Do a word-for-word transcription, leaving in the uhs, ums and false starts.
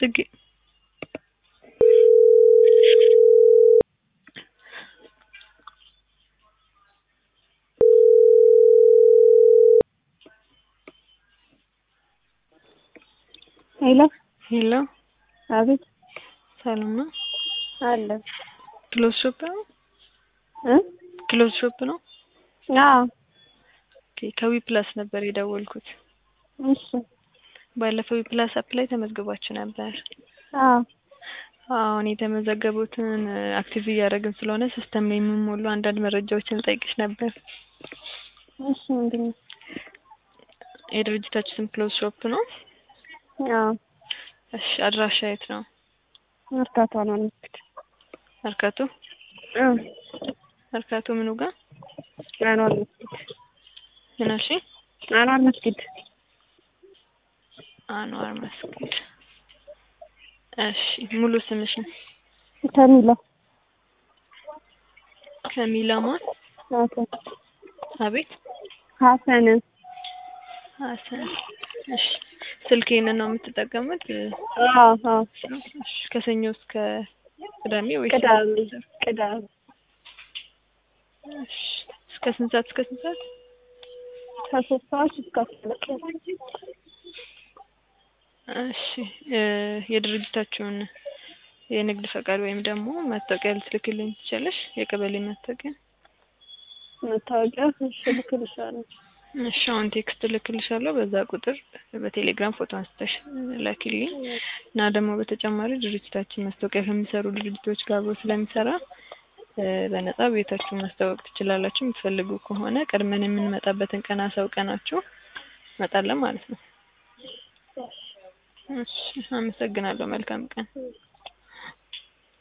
ጽጌ ሄሎ ሄሎ አቤት ሰላም ነው አለ ክሎዝ ሾፕ ነው እ ክሎዝ ሾፕ ነው አዎ ኦኬ ከዊ ፕላስ ነበር የደወልኩት እሺ ባለፈው ዊ ፕላስ አፕ ላይ ተመዝግባችሁ ነበር አዎ አሁን የተመዘገቡትን አክቲቭ እያደረግን ስለሆነ ሲስተም ላይ የሚሞሉ አንዳንድ መረጃዎችን ጠይቅሽ ነበር እሺ ምንድነው የድርጅታችሁ ስም ክሎዝ ሾፕ ነው አዎ እሺ አድራሻ የት ነው መርካቶ ነው እንግዲህ መርካቶ እ መርካቶ ምኑ ጋር አንዋር መስጊድ ምን አልሽ አንዋር መስጊድ አንዋር መስጊድ እሺ ሙሉ ስምሽን ከሚላ ከሚላ ማን ሀሰን አቤት ሀሰን ሀሰን እሺ ስልኬን ነው የምትጠቀሙት አዎ አዎ እሺ ከሰኞ እስከ ቅዳሜ ወይስ ቅዳሜ ቅዳሜ እሺ እስከ ስንት ሰዓት እስከ ስንት ሰዓት ከሶስት ሰዓት እስከ አስር ሰዓት እሺ የድርጅታችሁን የንግድ ፈቃድ ወይም ደግሞ መታወቂያ ልትልክልኝ ትችላለሽ የቀበሌ መታወቂያ መታወቂያ እሺ ልክልሻለሁ እሺ አሁን ቴክስት ልክልሻለሁ በዛ ቁጥር በቴሌግራም ፎቶ አንስተሽ ላኪልኝ እና ደግሞ በተጨማሪ ድርጅታችን ማስታወቂያ ከሚሰሩ ድርጅቶች ጋር አብሮ ስለሚሰራ በነፃ ቤታችሁን ማስተዋወቅ ትችላላችሁ የምትፈልጉ ከሆነ ቀድመን የምንመጣበትን ቀን አሳውቀናችሁ እንመጣለን ማለት ነው እሺ አመሰግናለሁ መልካም ቀን